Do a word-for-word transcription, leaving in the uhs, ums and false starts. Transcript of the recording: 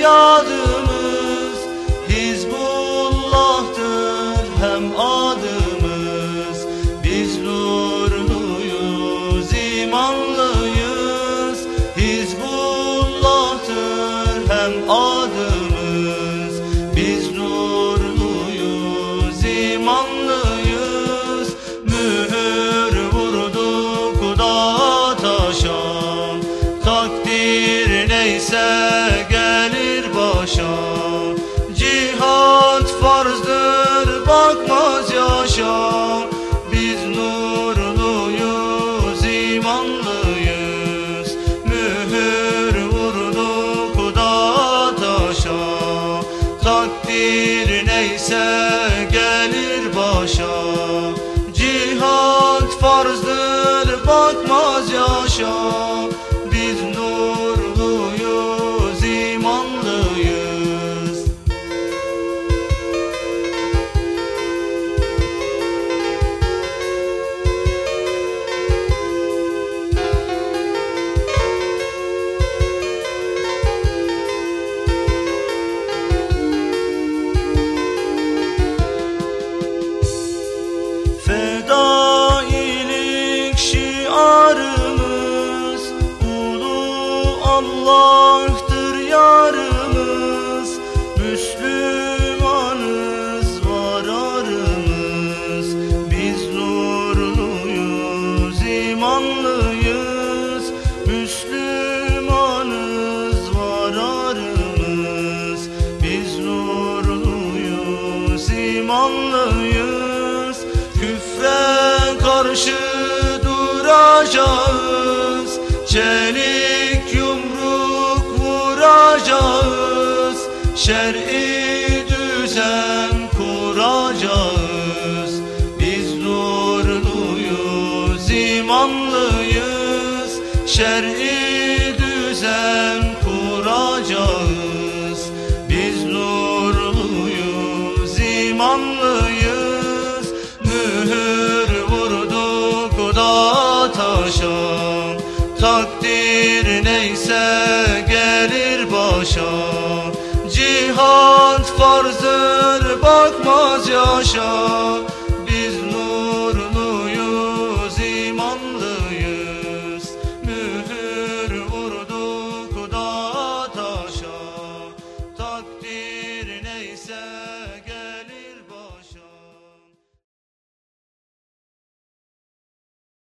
feryadımız, Hizbullah'tır hem adımız. Biz nurluyuz, imanlıyız, Hizbullah'tır hem adımız. Biz nurluyuz, imanlıyız, mühür vurduk dağa taşa. Takdir neyse gelir başa, cihat farzdır bakmaz yaşa. Biz nurluyuz, imanlıyız, mühür vurduk dağa taşa. Takdir neyse gelir başa, cihat farzdır bakmaz yaşa. Biz nurluyuz, imanlıyız. Fedailik şiarımız, Allah'tır yarımız. Müslümanız var arımız, biz nurluyuz, imanlıyız. Müslümanız var arımız, biz nurluyuz, imanlıyız. Küfre karşı duracağız, çelik yumruk vuracağız, şer'i düzen kuracağız. Biz nurluyuz, imanlıyız, şer'i düzen kuracağız. Biz nurluyuz, imanlıyız, mühür vurduk dağa taşa. Takdir neyse gelir başa, cihat farzdır bakmaz yaşa.